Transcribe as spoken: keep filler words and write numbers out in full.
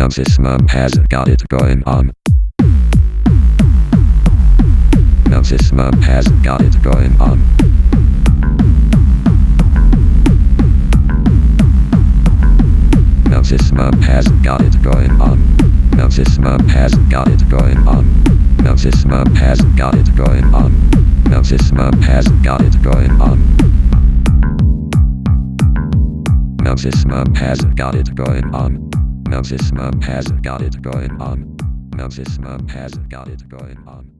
Now this mom has got it going on. Now this mom has got it going on. Now this mom has got it going on. Now this mom has got it going on. Now this mom has got it going on. Now this mom has got it going on. Now this mom has got it going on. Now this mom has got it going on. Now this mom has got it going on.